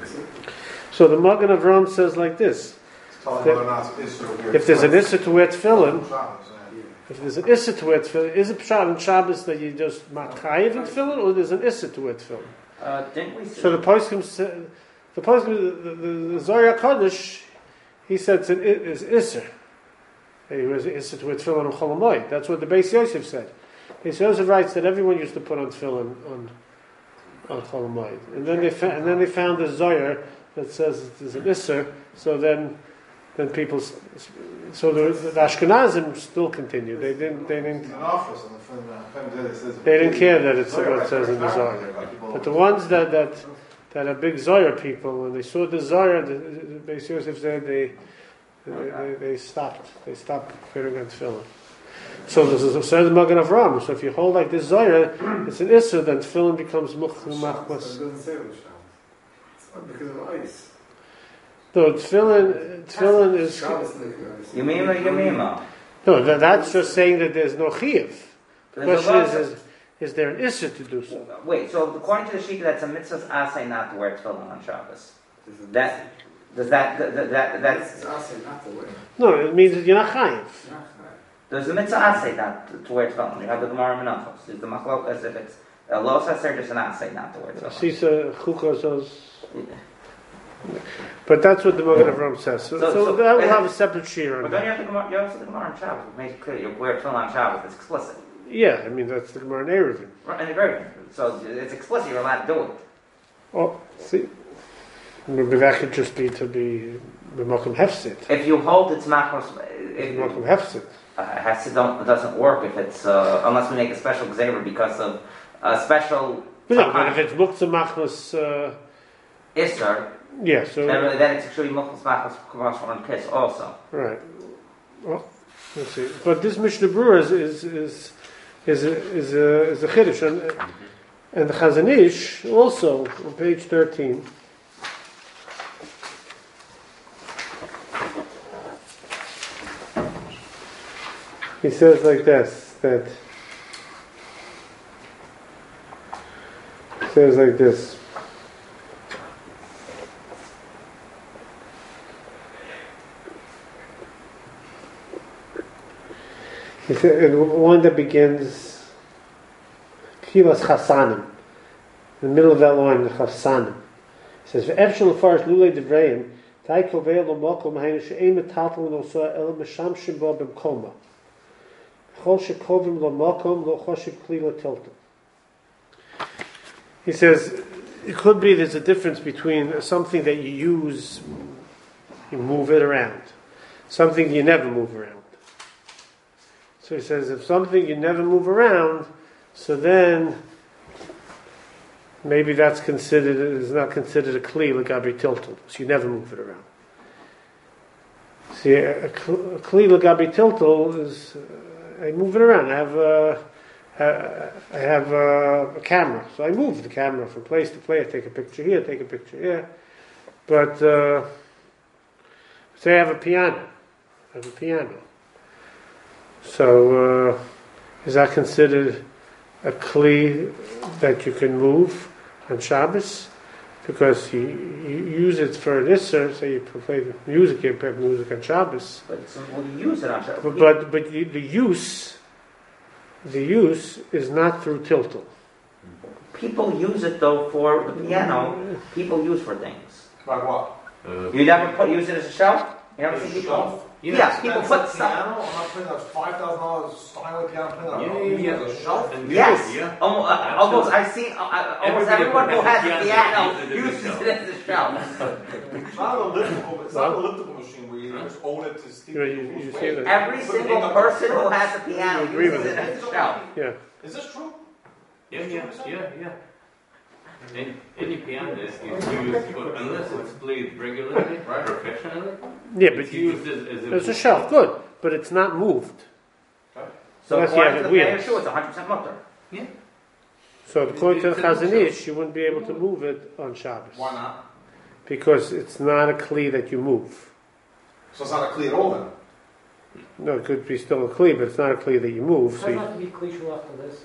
So the Magen Avraham says like this: Tell them whether or not it's Isser or if there's an isser to wear tefillin, Shabbos, if there's an isser to wear tefillin, is it pshat on Shabbos that you just machayev in tefillin, or there's an isser to wear tefillin? Uh, didn't we see? So the poskim said, the poskim, the, the, the Zohar Kodesh, he said it's an is isser. He was isser to wear tefillin on Chol Hamoed. That's what the Beis Yosef said. Beis Yosef writes that everyone used to put on tefillin on on Chol Hamoed, and then they fa- and then they found the Zohar that says there's an isser. So then, then people, so the, the Ashkenazim still continued. They didn't. They didn't. in an office, and the film, uh, film says They didn't care that it's what it says in the Zohar. But the ones that that that are big Zohar people, when they saw the Zohar, the, the Beis Yosef said they they, they they stopped. They stopped putting on tefillin. So this is says the Magen Avraham. So if you hold like this Zohar, it's an isser. Then tefillin becomes muchnu machmas. It doesn't say it was Shabbos. It's because of ice. No, tefillin, tefillin is Shabbos is Yemima, Yemima. no. That, that's just saying that there's no chiyuv. The There's a question lot is, of- is, is there an issue to do so? Wait, so according to the Shita, that's a mitzvah asay not to wear tefillin on Shabbos. That does that that that, that that's It's asay not to wear. No, it means that you're not chayiv. there's a mitzvah asay not to, to wear tefillin. You have the Gemara in Menachos. There's the machlok as if it's a lo saser, there's an asay not to wear tefillin. Sisa chukah says. But that's what the Magen Avraham says. So, so, So- so- that will have a separate shir But on then you that. have the Gemara, you also the Gemara on Shabbos. It makes it clear you wear tefillin on Shabbos. It's explicit. Yeah, I mean that's the Gemara in Eruvin. Right, and very so it's explicit. You're allowed to do it. Oh, see, maybe that could just be to be b'makom hefsid. If you hold it's machros, if B'makom hefsid. uh, Hesed don't doesn't work if it's uh, unless we make a special gzever because of a special. No, but if it's muktzah machmas, uh, Isser, yeah. So then, really, then it's actually machlos machlos cross on kiss also. right. Well, let's see. But this Mishnah Berurah is is is is a is a, is a chiddush, and, and the Chazon Ish also on page thirteen. He says like this that he says like this. He said one that begins Kilas Chasanim. In the middle of that line, the Chasanim. He says, "Ve'efshel farish lulei devreim, taiko ve'el mokom hainu she'ein metaltal nosa el meshamshim bo b'mkoma. Chol shekovim lo mokom lo choshev kli lo tiltum." He says, it could be there's a difference between something that you use, you move it around, something you never move around. So he says, if something you never move around, so then maybe that's considered is not considered a kli l'gabi tiltul. So you never move it around. See, a, a kli l'gabi tiltul is uh, I move it around. I have a, I have a, a camera, so I move the camera from place to place. I take a picture here, take a picture here. But uh, say I have a piano. I have a piano. So, uh, is that considered a kli that you can move on Shabbos? Because you, you use it for an isser, so you play music, you play music on Shabbos. But so well, you use it on Shabbos. But but, but you, the use, the use is not through tiltul. People use it though for the piano. People use for things. Like what? Uh, You never put use it as a shelf. You never As a see people. shelf? Yeah, Yes, people That's put a stuff. piano. I'm not putting a five thousand dollars Steinway piano. I'm putting Yeah, a yeah, yeah, yeah. a shelf. And Yes, yeah. almost. Uh, almost I've seen. Uh, uh, almost Everybody everyone who has has a a piano piano uses it as a uses shelf. it as a shelf. It's not a elliptical. It's not an elliptical machine where you just own it to steep Yeah, you- people's you weight. say that. Every Put it single up person to who the has a piano I agree uses with it it. as a shelf. Yeah. Is this true? Yeah, yeah, yeah, yeah. Any, any pianist is used for, unless it's played regularly, Right. professionally, Yeah, but it's you, used as, as a, it's a shelf, good, but it's not moved. So Unless you according have to it the Meir wheels. Shua, it's one hundred percent mutter. Yeah. So according to the It's a Chazon Ish, you wouldn't be able to move it on Shabbos. Why not? Because it's not a kli that you move. So it's not a kli at all then. No, it could be still a kli, but it's not a kli that you move. It So doesn't you, have to be cliche after this.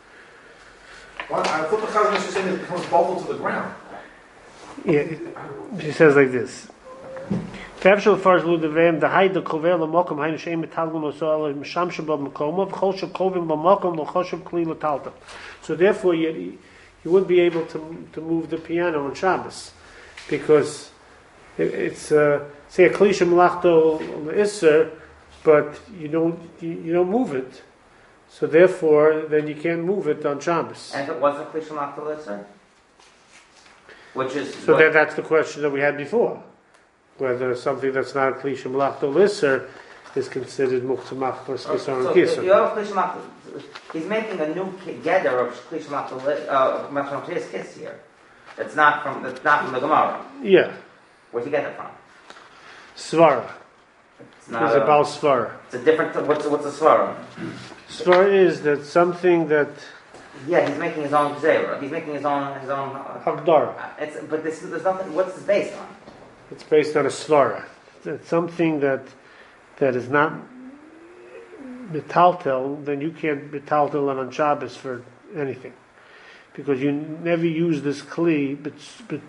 Why? I thought the Chazon Ish was saying it becomes buckled to the ground. yeah, she says like this. Fafshel fars lu devem the hayde kovel mokom hayne shem metalgum osal misham shebab mokom v'chol shekovim b'mokom lo choshev kli l'talta. So therefore, you you wouldn't be able to to move the piano on Shabbos because it, it's uh, say a kli shemlachto l'isser, but you don't you, you don't move it. So therefore, then you can't move it on Shabbos. And if it wasn't Kli Shalach Talitzer, which is So what- that, that's the question that we had before. Whether something that's not a Kli Shemlach Lisser is considered Muktzah Machmas so Kisar and you Kisar. have Kli Shalach. He's making a new ki- gather of Kli Shalach Talitzer kiss here. It's not from. It's not from the Gemara. Yeah. Where'd you get it from? Svara. It's It's not. A, about Svara. it's a different. What's what's a svara? Svara is that something that Yeah, he's making his own zera. He's making his own his own. Uh, Hagdara. it's but this there's nothing. What's this based on? It's based on a Svara. It's something that that is not metaltel, then you can't metaltel it on Shabbos for anything. Because you never use this Kli but, but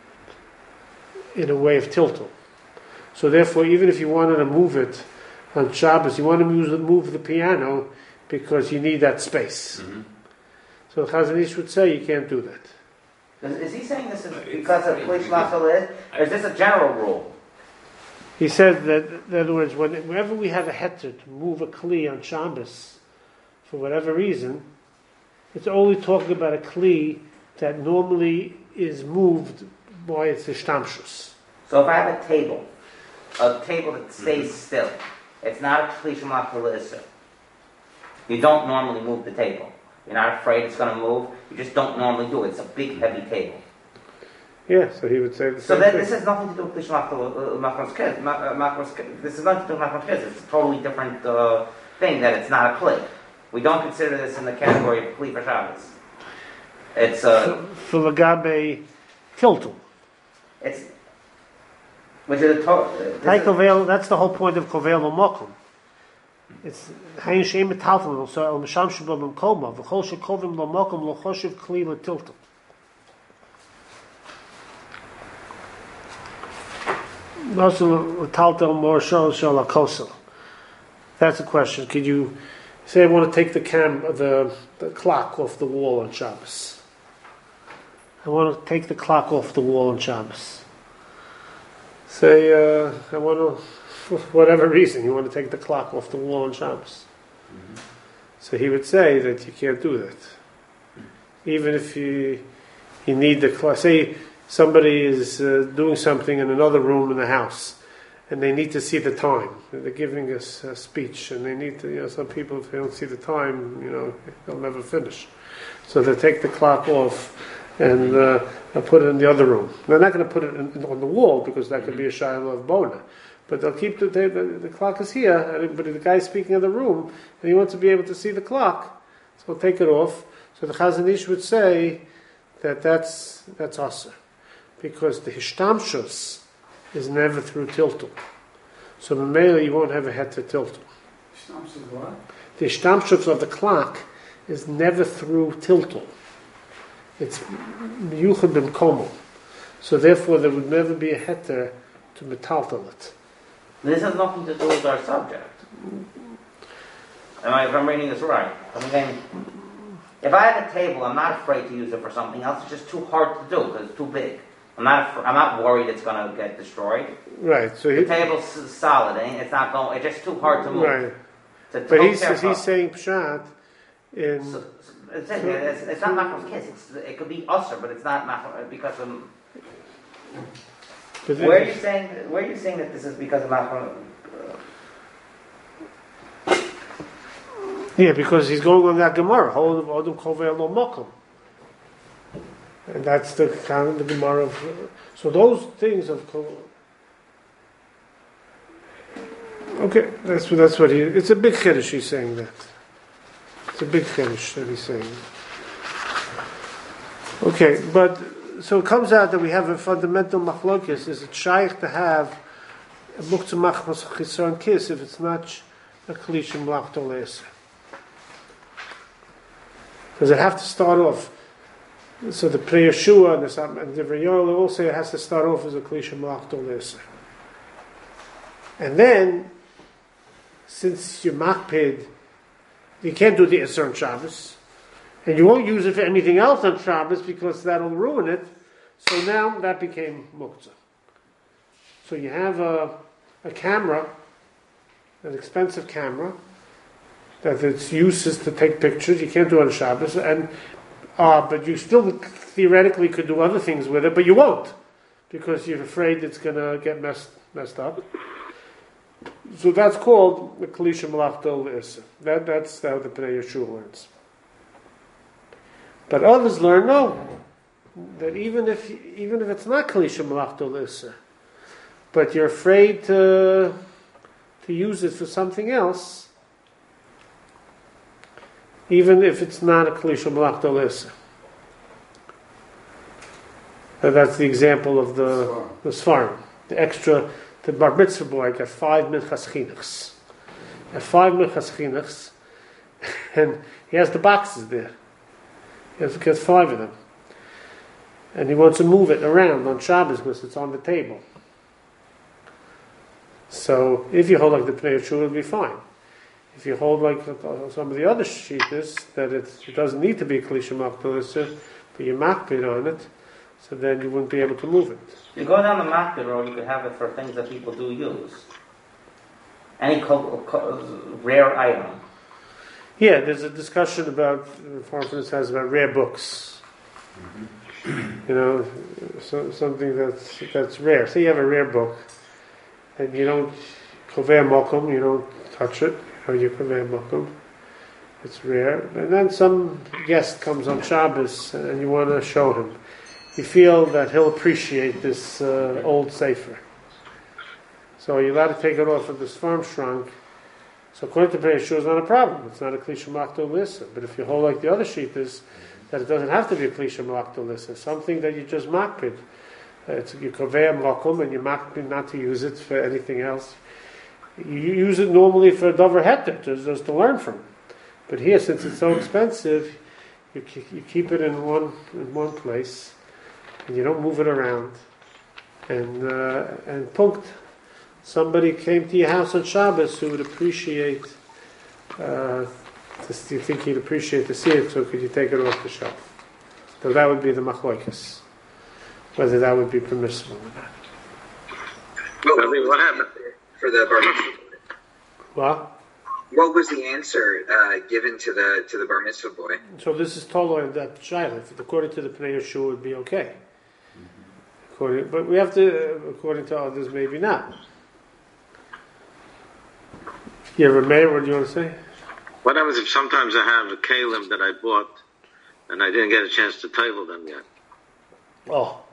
in a way of tiltal. So therefore, even if you wanted to move it on Shabbos, you want to move, move the piano because you need that space. Mhm. So Chazon Ish would say you can't do that. Is, is he saying this is It's- because of it's Kli because- Shalach Talitzer, or is this a general rule? He said that, in other words, when, whenever we have a heter to move a Kli on Shabbos, for whatever reason, it's only talking about a Kli that normally is moved by its ishtamshus. So if I have a table, a table that stays still, it's not a Kli Shalach Talitzer. You don't normally move the table. You're not afraid it's going to move. You just don't normally do it. It's a big, heavy table. Yeah, so he would say the So same that, thing. this has nothing to do with Kli Shalach Talitzer. This is nothing to do with Machmas Kiz. It's a totally different uh, thing. That it's not a Kli. We don't consider this in the category of Kli for Shabbos. It's uh, For Lagabe Tiltul. it's which is a to- this Like is- Kovel, that's the whole point of Kovel Mokum. It's Hayin Shem Metaltal, so El Misham Shabam Koma, V'chol Shekovim Lo Mokum Lo Choshev Kli Lo Tiltul. Also, Taltal Mor Shol Shol Akosel. That's a question. Could you say I want to take the cam, the, the clock off the wall on Shabbos? I want to take the clock off the wall on Shabbos. Say, uh, I want to, for whatever reason, you want to take the clock off the wall on Shabbos. Mhm. So he would say that you can't do that. Even if you, you need the clock. Say somebody is uh, doing something in another room in the house, and they need to see the time. They're giving us a speech, and they need to, you know, some people, if they don't see the time, you know, they'll never finish. So they take the clock off and uh, they'll put it in the other room. They're not going to put it in, in, on the wall because that could be a shiloh of bona. But they'll keep the, the, the, the clock is here, and, but the guy's speaking in the room, and he wants to be able to see the clock, so he'll take it off. So the Chazon Ish would say that that's that's aser, because the hishtamshus is never through tiltul. So Mamela you won't have a heter tiltul. The hishtamshus of the clock is never through tiltul. It's miyuchad b'mkomo. So therefore there would never be a heter to metaltal it. This has nothing to do with our subject. Am I, if I'm reading this right? I'm saying, If I have a table, I'm not afraid to use it for something else. It's just too hard to do because it's too big. I'm not. Af- I'm not worried it's going to get destroyed. Right. So The he, table's s- solid. Ain't It's not going. It's just too hard to move. right. It's a But total he's tear he's saying pshat in. So, so, it's, it's, it's not machmas kiss. It's, it could be usher, but it's not machmas because of. but Where are you saying? Where are you saying that this is because of machmas? Yeah, because he's going on that Gemara, hold Odom Kovei Lo Mokum. And that's the kind of the Gemara of. So those things of. Okay, that's what that's what he. It's a big chiddush. He's saying that. It's a big chiddush that he's saying. Okay, but so it comes out that we have a fundamental machlokes. Is it shaykh to have a muktzah machmas chisaron kiss if it's not a klishim lachtoles? Does it have to start off? So the Pnei Yeshua and the and the Rayol all say it has to start off as a Klisha Malach Leser. And then, since you're Makpid, you can't do the Isser on Shabbos, and you won't use it for anything else on Shabbos because that'll ruin it. So now that became Muktzah. So you have a, a camera, an expensive camera, that its use is to take pictures. You can't do it on Shabbos, and uh, but you still theoretically could do other things with it, but you won't because you're afraid it's going to get messed messed up. So that's called the Kalisha Malachto L'Issa. That that's how the Pnei Yeshua learns. But others learn no, that even if even if it's not Kalisha Malachto L'Issa, but you're afraid to to use it for something else. Even if it's not a Kalisha Malach Dolesa. That's the example of the the Sfarim. The extra, the Bar Mitzvah boy got five Minchas Chinuchs. And five Minchas Chinuchs, and he has the boxes there. He has, he has five of them. And he wants to move it around on Shabbos because it's on the table. So if you hold like the Pnei Yeshua, it'll be fine. If you hold like some of the other shittas, that it's, it doesn't need to be Kalisha Makpid, but you makpid on it, so then you wouldn't be able to move it. You go down the makpid road, you could have it for things that people do use. Any co- co- rare item. Yeah, there's a discussion about, for instance, has about rare books. Mm-hmm. You know, so, something that's that's rare. Say you have a rare book, and you don't kovei mokum, you don't touch it. Or you kovei mokum. It's rare. And then some guest comes on Shabbos, and you want to show him. You feel that he'll appreciate this uh, old sefer. So you're allowed to take it off of this farm shrunk. So according to Pnei Yeshua, it's not a problem. It's not a Klisha Malachto Lissa. But if you hold like the other shittas, that it doesn't have to be a Klisha Malachto Lissa. Something that you just makpid. Uh, it's you kovei mokum, and you makpid not to use it for anything else. You use it normally for a dover heter, just, just to learn from. But here, since it's so expensive, you you keep it in one in one place, and you don't move it around. And uh, and punkt. Somebody came to your house on Shabbos who would appreciate. Uh, to, do you think he'd appreciate to see it? So could you take it off the shelf? So that would be the machlokas. Whether that would be permissible or not. Well, I mean, what happened? For the bar mitzvah? What? What was the answer uh, given to the to the bar mitzvah boy? So this is total that shaila. According to the Pnei Yeshua, would be okay. According, but we have to, according to others, maybe not. Yeah, Rameir, what do you want to say? What happens if sometimes I have a kalim that I bought and I didn't get a chance to table them yet? Oh.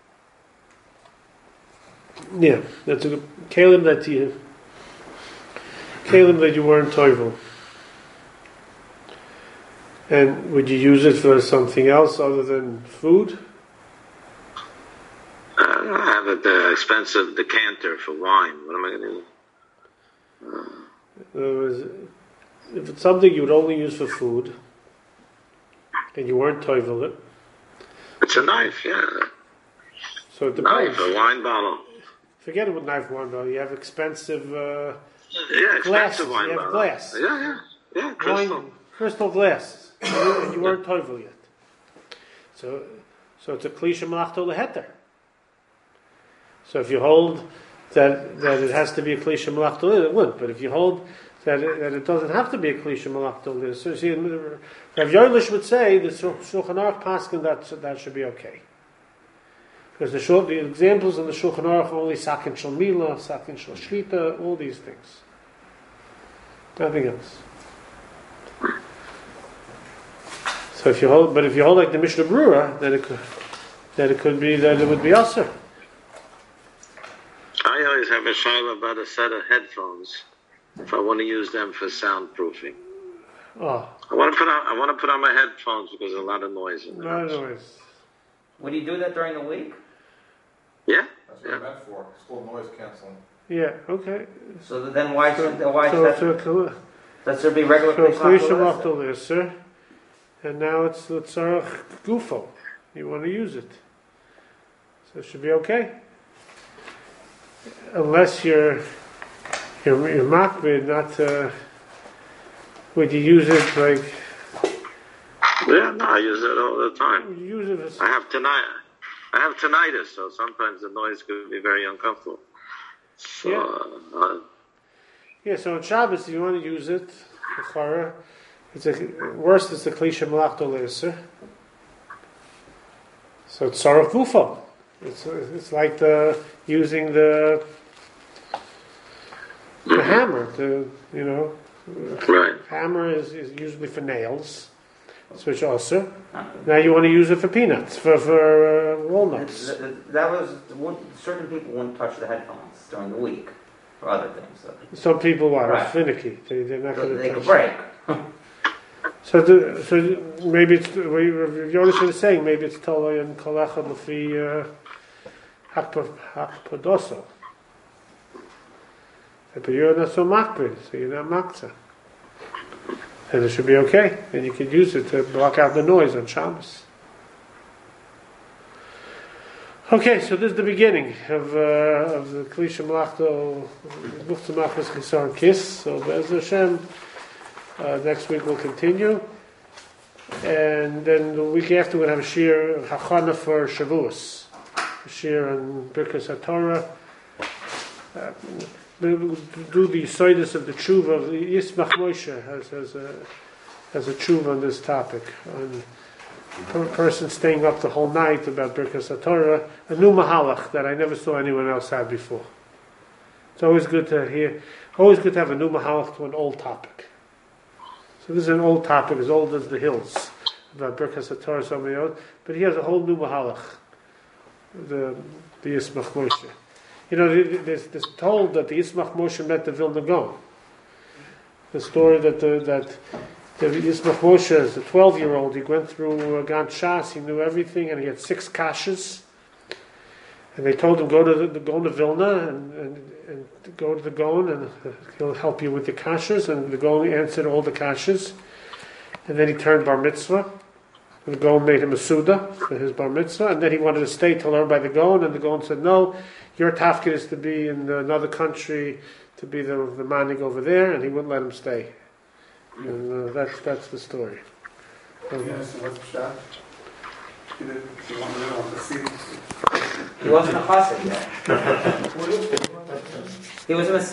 Yeah, that's a good kalim that you kalim that you weren't toivel. And would you use it for something else other than food? Uh, I have a uh, expensive decanter for wine. What am I going to do? Uh, In other words, if it's something you would only use for food, and you weren't toivel it. It's a knife, yeah. So it depends. Knife, a wine bottle. Forget it with knife wine bottle. You have expensive uh, Yeah, glasses. expensive wine You have bottle. glass. Yeah, yeah, yeah. Crystal. Wine, crystal glass. and you weren't toivel yet. So, so it's a klisha malachto leheter. So if you hold that that it has to be a klisha malachto, it wouldn't. But if you hold that it, that it doesn't have to be a klisha malachto, so see, Rav Yoelish would say the Shulchan Aruch paskin that that should be okay. Because the shul, the examples in the Shulchan Aruch are only sakin shel mila, sakin shel shlita, all these things. Nothing else. So if you hold, but if you hold like the Mishnah Brura, then it could, then it could be that it would be aser. I always have a shaila about a set of headphones if I want to use them for soundproofing. Oh. I want to put on I want to put on my headphones because there's a lot of noise in the No house. noise. Would you do that during the week? Yeah. That's what Yeah. it's meant for. It's called noise canceling. Yeah. Okay. So then why So, should why so, should so, that, that there be regular so klisha klisha malachto? malachto leser, and now it's the tzarach gufo. You want to use it, so it should be okay. Unless you're you're, you're makbid, not uh, would you use it like Yeah, no, I use it all the time. you use it as I have tonight. I have tinnitus, so sometimes the noise could be very uncomfortable. So, Yeah. uh, yeah. So on Shabbos, if you want to use it, chara, it's a worst is the klisha malachto leser. So it's tzarach gufo. It's it's like the using the the hammer. The you know, right. hammer is, is usually for nails. Switch also. Now you want to use it for peanuts, for for uh, walnuts. Th- th- That was one, certain people wouldn't touch the headphones during the week or other things. So Some people are Right. finicky. They they're not going to they touch. could break. So, the, so maybe it's what Yonis is saying. Maybe it's tolay and kolacha lefi hakpadoso. But you're not so makbid, so you're not makza. And it should be okay. And you can use it to block out the noise on Shabbos. Okay, so this is the beginning of uh, of the Klisha Malachto Bufta Machmas Chisar Kiss. So Be'ez Hashem, uh, next week we'll continue. And then the week after we'll have a shir Hachana for Shavuos. A shir on Birkas HaTorah. Uh, we'll do the Yisodis of the Tshuva of the Yismach Moshe has, has a has a Tshuva on this topic. On a person staying up the whole night about Birkas HaTorah, a new mahalach that I never saw anyone else have before. It's always good to hear, always good to have a new mahalach to an old topic. So this is an old topic, as old as the hills, about Birkas HaTorah, somebody else, but he has a whole new mahalach, the the Yismach Moshe. You know, there's, there's told that the Yismach Moshe met the Vilna Gaon. The story that the, that the Yismach Moshe, as a twelve-year-old, he went through uh, Gan Shas, he knew everything, and he had six kashas. And they told him, go to the, the Gaon of Vilna, and, and, and go to the Gaon, and uh, he'll help you with the kashas. And the Gaon answered all the kashas. And then he turned bar mitzvah. And the Gaon made him a Suda for his bar mitzvah. And then he wanted to stay to learn by the Gaon, and the Gaon said, no, your tafkid is to be in another country, to be the, the manig over there, and he wouldn't let him stay. And uh, that's that's the story. Um, Yes, what's the shot? He didn't he wanted to know the scene. He wasn't a chassid yet. He was a